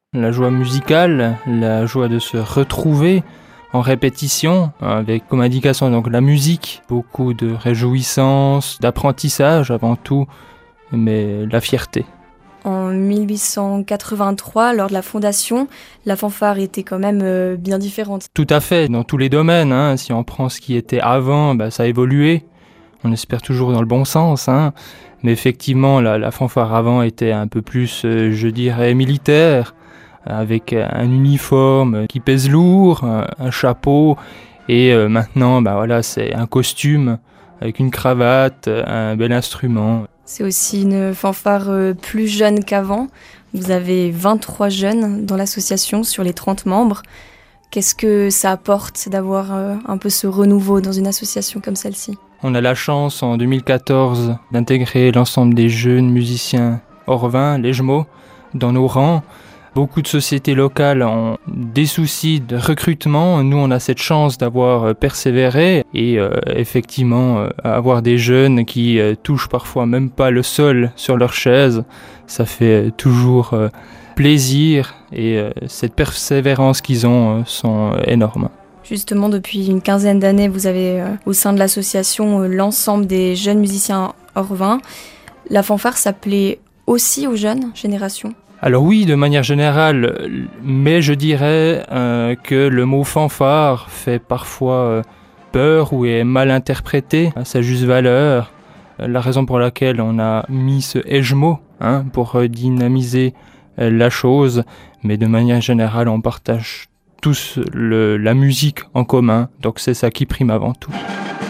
La joie musicale, la joie de se retrouver en répétition, avec comme indication donc la musique, beaucoup de réjouissance, d'apprentissage avant tout, mais la fierté. En 1883, lors de la fondation, la fanfare était quand même bien différente. Tout à fait, dans tous les domaines, hein. Si on prend ce qui était avant, ça a évolué. On espère toujours dans le bon sens, hein. Mais effectivement, la fanfare avant était un peu plus, je dirais, militaire, avec un uniforme qui pèse lourd, un chapeau, et maintenant, c'est un costume avec une cravate, un bel instrument. C'est aussi une fanfare plus jeune qu'avant. Vous avez 23 jeunes dans l'association sur les 30 membres. Qu'est-ce que ça apporte d'avoir un peu ce renouveau dans une association comme celle-ci ? On a la chance en 2014 d'intégrer l'ensemble des jeunes musiciens orvains, les Jmeaux, dans nos rangs. Beaucoup de sociétés locales ont des soucis de recrutement. Nous, on a cette chance d'avoir persévéré et effectivement avoir des jeunes qui touchent parfois même pas le sol sur leur chaise. Ça fait toujours plaisir et cette persévérance qu'ils ont sont énormes. Justement, depuis une quinzaine d'années, vous avez au sein de l'association l'ensemble des jeunes musiciens orvains. La fanfare, ça plaît aussi aux jeunes générations ? Alors oui, de manière générale, mais je dirais que le mot fanfare fait parfois peur ou est mal interprété à sa juste valeur. La raison pour laquelle on a mis ce ejmo pour dynamiser la chose, mais de manière générale, on partage tous la musique en commun, donc c'est ça qui prime avant tout.